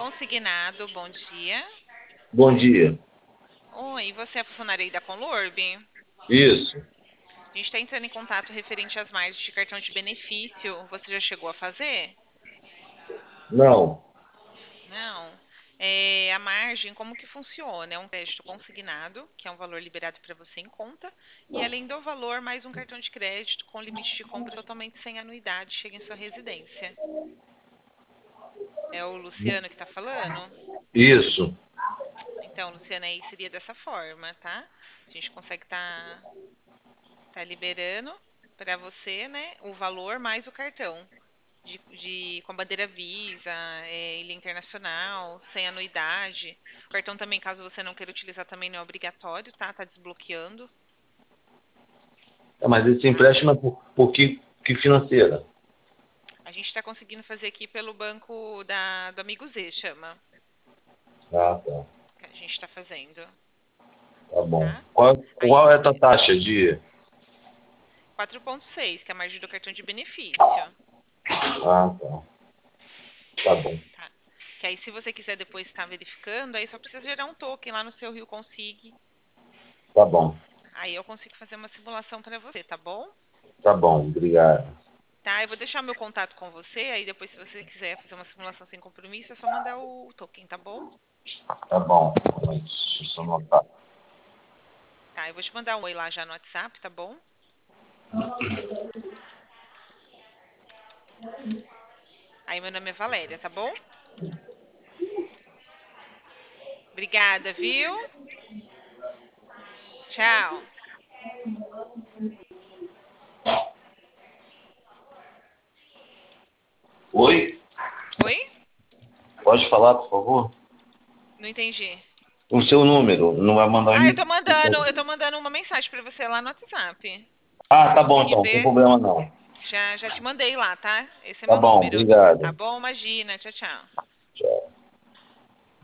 Consignado, bom dia. Bom dia. Oi, você é funcionário aí da Conlorb? Isso. A gente está entrando em contato referente às margens de cartão de benefício. Você já chegou a fazer? Não. Não. A margem, como que funciona? É um crédito consignado, que é um valor liberado para você em conta, e além do valor, mais um cartão de crédito com limite de compra totalmente sem anuidade chega em sua residência. É o Luciano que está falando? Isso. Então, Luciana, aí seria dessa forma, tá? A gente consegue tá liberando para você, né, o valor mais o cartão com bandeira Visa, ilha internacional, sem anuidade. O cartão também, caso você não queira utilizar, também não é obrigatório, tá? Tá desbloqueando, Mas esse tá? empréstimo é por que financeira? A gente está conseguindo fazer aqui pelo banco do Amigo Z, chama, Ah, tá. que a gente está fazendo, Tá bom. tá? Aí Qual é a tua taxa de... 4,6, que é a margem do cartão de benefício. Ah, tá. Tá bom. Tá. Que aí, se você quiser depois estar verificando, aí só precisa gerar um token lá no seu Rio Consig. Tá bom. Aí eu consigo fazer uma simulação para você, tá bom? Tá bom. Obrigado. Tá, eu vou deixar meu contato com você, aí depois, se você quiser fazer uma simulação sem compromisso, é só mandar o token, tá bom? Tá bom. Deixa eu só anotar. Tá, eu vou te mandar um oi lá já no WhatsApp, tá bom? Aí meu nome é Valéria, tá bom? Obrigada, viu? Tchau. Oi? Oi? Pode falar, por favor? Não entendi. O seu número. Não vai mandar um Ah, e-mail? eu tô mandando uma mensagem pra você lá no WhatsApp. Ah, Você tá bom consegue então. Não tem ver? problema não. Já te mandei lá, tá? Esse é Tá meu bom. número. Tá Obrigado. bom? Imagina. Tchau, tchau.